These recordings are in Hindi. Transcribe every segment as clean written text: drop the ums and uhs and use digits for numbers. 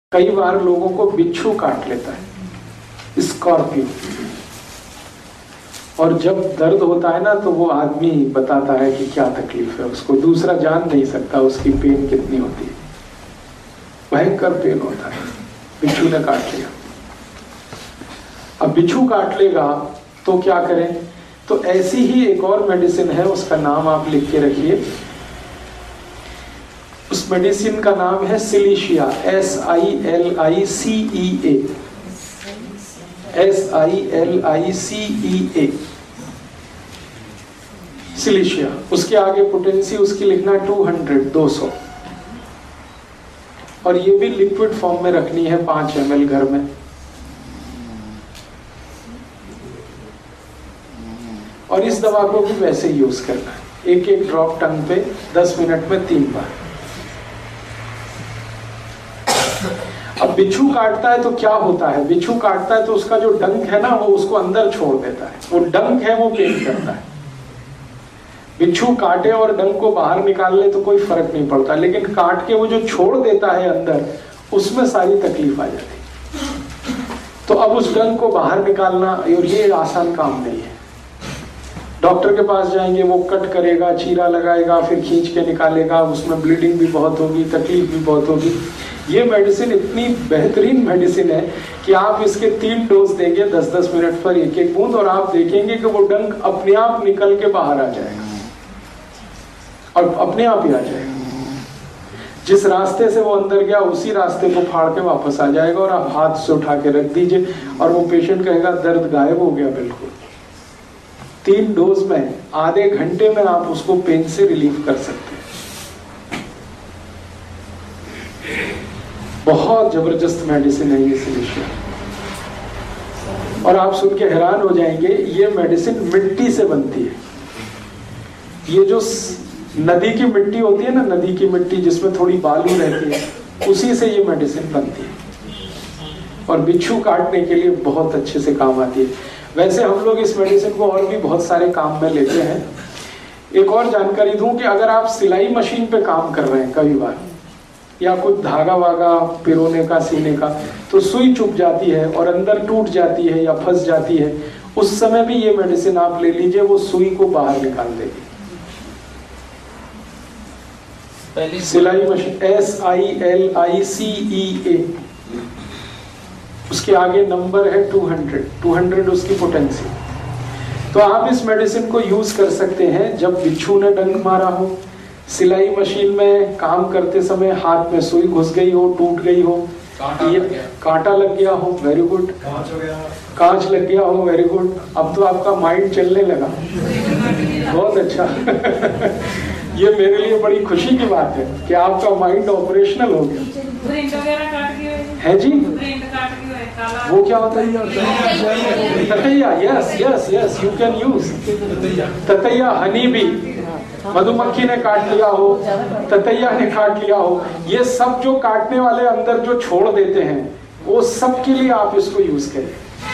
कई बार लोगों को बिच्छू काट लेता है, स्कॉर्पियो, और जब दर्द होता है ना तो वो आदमी बताता है कि क्या तकलीफ है उसको, दूसरा जान नहीं सकता उसकी पेन कितनी होती है, भयंकर पेन होता है। बिच्छू ने काट लिया। अब बिच्छू काट लेगा तो क्या करें? तो ऐसी ही एक और मेडिसिन है, उसका नाम आप लिख के रखिए। उस मेडिसिन का नाम है सिलीशिया, SILICEA, SILICEA, सिलीशिया। उसके आगे पोटेंसी उसकी लिखना 200। और ये भी लिक्विड फॉर्म में रखनी है 5 ml घर में। और इस दवा को भी वैसे ही यूज करना है, एक एक ड्रॉप टंग पे 10 मिनट में 3 बार। अब बिच्छू काटता है तो क्या होता है? बिच्छू काटता है तो उसका जो डंक है ना वो उसको अंदर छोड़ देता है, वो डंक है वो पेन करता है। बिच्छू काटे और डंक को बाहर निकाल ले तो कोई फर्क नहीं पड़ता, लेकिन काट के वो जो छोड़ देता है अंदर, उसमें सारी तकलीफ आ जाती है। तो अब उस डंक को बाहर निकालना, और ये आसान काम नहीं है। डॉक्टर के पास जाएंगे, वो कट करेगा, चीरा लगाएगा, फिर खींच के निकालेगा, उसमें ब्लीडिंग भी बहुत होगी, तकलीफ भी बहुत होगी। ये मेडिसिन इतनी बेहतरीन मेडिसिन है कि आप इसके 3 डोज देंगे 10-10 मिनट पर एक एक बूंद, और आप देखेंगे कि वो डंक अपने आप निकल के बाहर आ जाएगा, और अपने आप ही आ जाएगा। जिस रास्ते से वो अंदर गया उसी रास्ते को फाड़ के वापस आ जाएगा, और आप हाथ से उठा के रख दीजिए और वो पेशेंट कहेगा दर्द गायब हो गया बिल्कुल। 3 डोज में आधे घंटे में आप उसको पेन से रिलीफ कर सकते हैं। बहुत जबरदस्त मेडिसिन है ये सिलीशिया। और आप सुन के हैरान हो जाएंगे, ये मेडिसिन मिट्टी से बनती है। ये जो नदी की मिट्टी होती है ना, नदी की मिट्टी जिसमें थोड़ी बालू रहती है, उसी से ये मेडिसिन बनती है, और बिच्छू काटने के लिए बहुत अच्छे से काम आती है। वैसे हम लोग इस मेडिसिन को और भी बहुत सारे काम में लेते हैं। एक और जानकारी दूं कि अगर आप सिलाई मशीन पे काम कर रहे हैं कई बार, या कुछ धागा वागा पिरोने का, सीने का, तो सुई चुभ जाती है और अंदर टूट जाती है या फंस जाती है, उस समय भी ये मेडिसिन आप ले लीजिए, वो सुई को बाहर निकाल देगी। सिलाई मशीन SILICEA, उसके आगे नंबर है 200 उसकी पोटेंसी। तो आप इस मेडिसिन को यूज कर सकते हैं जब बिच्छू ने डंक मारा हो, सिलाई मशीन में काम करते समय हाथ में सुई घुस गई हो, टूट गई हो, कांटा लग गया हो, वेरी गुड, कांच लग गया हो, वेरी गुड। अब तो आपका माइंड चलने लगा, बहुत अच्छा। ये मेरे लिए बड़ी खुशी की बात है कि आपका माइंड ऑपरेशनल हो गया है जी। वो क्या होता है? ततैया, यस यू कैन यूज ततैया। हनी भी, मधुमक्खी ने काट लिया हो, ततैया ने काट लिया हो, ये सब जो काटने वाले अंदर जो छोड़ देते हैं, वो सब के लिए आप इसको यूज करें।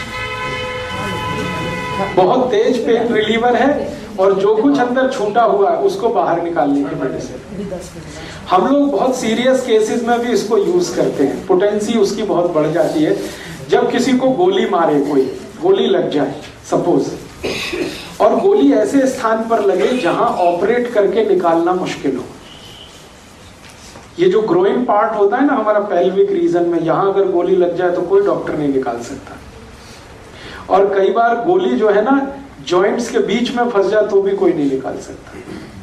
बहुत तेज पेन रिलीवर है, और जो कुछ अंदर छूटा हुआ है उसको बाहर निकालने की मेडिसिन। हम लोग बहुत सीरियस केसेस में भी इसको यूज करते हैं। पोटेंसी उसकी बहुत बढ़ जाती है। जब किसी को गोली मारे, कोई गोली लग जाए सपोज, और गोली ऐसे स्थान पर लगे जहां ऑपरेट करके निकालना मुश्किल हो। ये जो ग्रोइंग पार्ट होता है ना हमारा पेल्विक रीजन में, यहां अगर गोली लग जाए तो कोई डॉक्टर नहीं निकाल सकता। और कई बार गोली जो है ना जॉइंट्स के बीच में फंस जाए तो भी कोई नहीं निकाल सकता।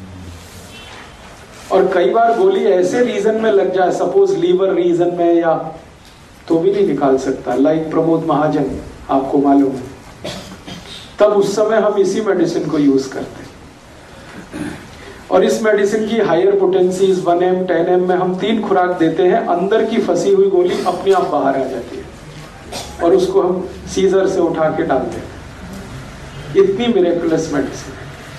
और कई बार गोली ऐसे रीजन में लग जाए, सपोज लीवर रीजन में, या तो भी नहीं निकाल सकता, लाइक प्रमोद महाजन, आपको मालूम है। तब उस समय हम इसी मेडिसिन को यूज करते हैं। और इस मेडिसिन की हायर पोटेंसीज 1M 10M में हम 3 खुराक देते हैं। अंदर की फंसी हुई गोली अपने आप बाहर आ जाती है, और उसको हम सीजर से उठा के डालते हैं। इतनी मिरेकुलस मेडिसिन है।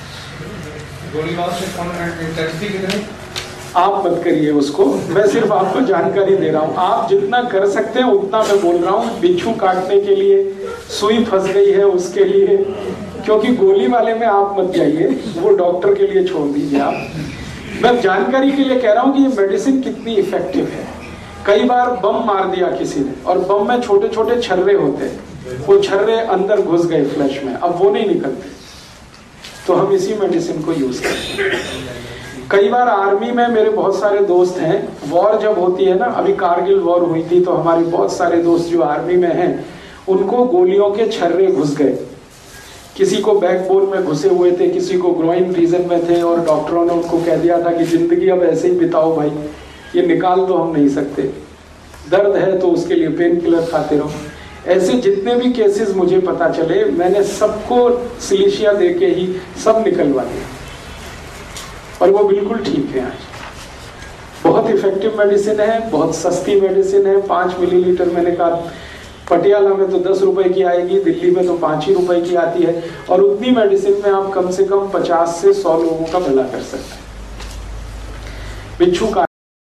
आप मत करिए उसको, मैं सिर्फ आपको जानकारी दे रहा हूँ। आप जितना कर सकते हैं उतना मैं बोल रहा हूँ। बिच्छू काटने के लिए, सुई फंस गई है उसके लिए, क्योंकि गोली वाले में आप मत जाइए, वो डॉक्टर के लिए छोड़ दीजिए आप। मैं जानकारी के लिए कह रहा हूँ कि ये मेडिसिन कितनी इफेक्टिव है। कई बार बम मार दिया किसी ने, और बम में छोटे छोटे छर्रे होते हैं, वो छर्रे अंदर घुस गए फ्लैश में, अब वो नहीं निकलते, तो हम इसी मेडिसिन को यूज करते हैं। कई बार आर्मी में मेरे बहुत सारे दोस्त हैं, वॉर जब होती है ना, अभी कारगिल वॉर हुई थी, तो हमारे बहुत सारे दोस्त जो आर्मी में हैं, उनको गोलियों के छर्रे घुस गए, किसी को बैकबोन में घुसे हुए थे, किसी को ग्रोइन रीजन में थे, और डॉक्टरों ने उनको कह दिया था कि जिंदगी अब ऐसे ही बिताओ भाई, ये निकाल तो हम नहीं सकते, दर्द है तो उसके लिए पेन किलर खाते रहो। ऐसे जितने भी केसेस मुझे पता चले, मैंने सबको सिलिशिया देके ही सब निकलवा दिया, और वो बिल्कुल ठीक है आज। बहुत इफेक्टिव मेडिसिन है, बहुत सस्ती मेडिसिन है। 5 मिलीलीटर मैंने कहा, पटियाला में तो 10 रुपए की आएगी, दिल्ली में तो 5 ही रुपए की आती है, और उतनी मेडिसिन में आप कम से कम 50 से 100 लोगों का भला कर सकते हैं। बिच्छू का